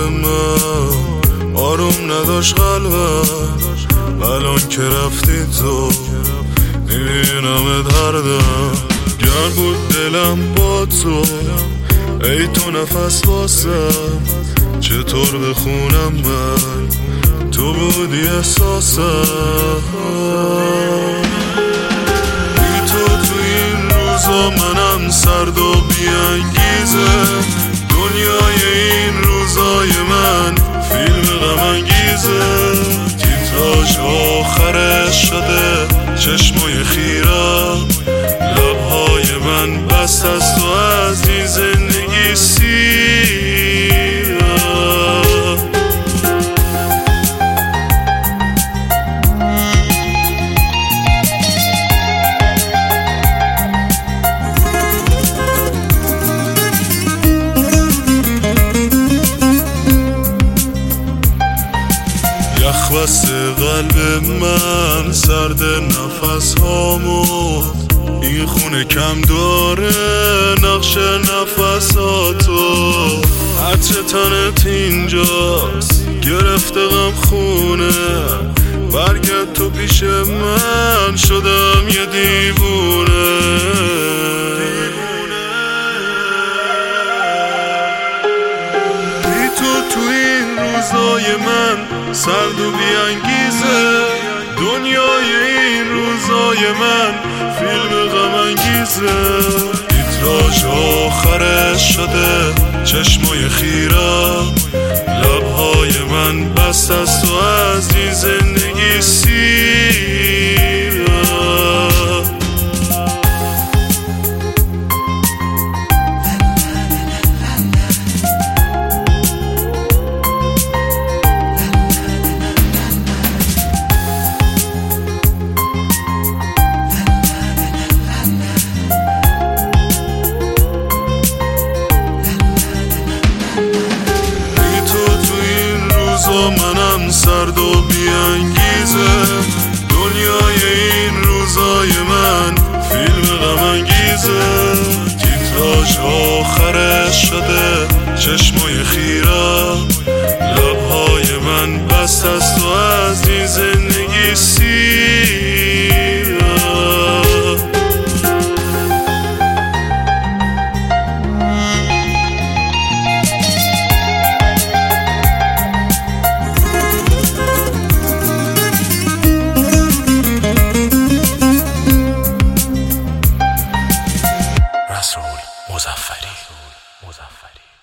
من آروم نداشت قلبم. الان که رفتی تو میبینم هر دم. گر بود دلم با تو، ای تو نفس واسم. چطور بخونم من، تو بودی احساسم. بی تو این روزا منم سرد و بیانگیزه. دنیای این روزای من فیلم غم انگیزه. تیتراژ آخرش شده چشمای خیرم. لبهای من بست از تو از این زندگی سیرم. یخ بسته قلب من، سرد نفس هامو. این خونه کم داره نقش نفساتو. عطر تنت اینجاست گرفته غم خونه. برگرد تو پیش من، شدم یه دیوونه. بی تو این روزای من سرد و بیانگیزه. دنیای این روزای من فیلم غم انگیزه. تیتراژ آخرش شده چشمای خیرم. لبهای من بست از تو از این زندگی سیرم. منم سرد و بیانگیزه. دنیای این روزای من فیلم غم انگیزه. تیتراژ آخرش شده چشمای خیرم. لبهای من بست از تو از این زندگی سیرم. مظفری